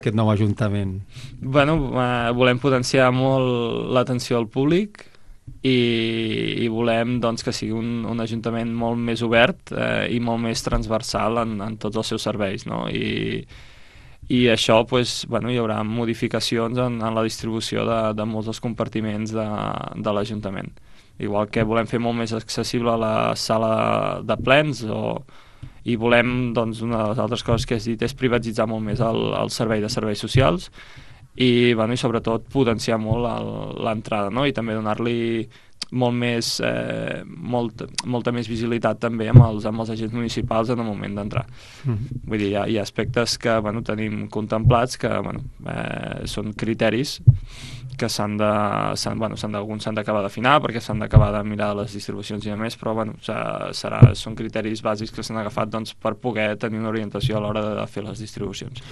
aquest nou ajuntament? Bueno, volem potenciar molt l'atenció al públic i volem doncs, que sigui un ajuntament molt més obert i molt més transversal en tots els seus serveis, no? I això, pues, bueno, hi haurà modificacions en la distribució de molts dels compartiments de l'Ajuntament. Igual que volem fer molt més accessible la sala de plens i volem, doncs, una de les altres coses que has dit és privatitzar molt més el servei de serveis socials i, bueno, i sobretot potenciar molt l'entrada, no? I també donar-li molta més visibilitat també amb els agents municipals en el moment d'entrar. Vull dir, hi ha aspectes que, bueno, tenim contemplats que, bueno, són criteris que alguns s'han d'acabar d'afinar perquè s'han d'acabar de mirar les distribucions i a més, però bueno, són criteris bàsics que s'han agafat, doncs, per poder tenir una orientació a l'hora de fer les distribucions.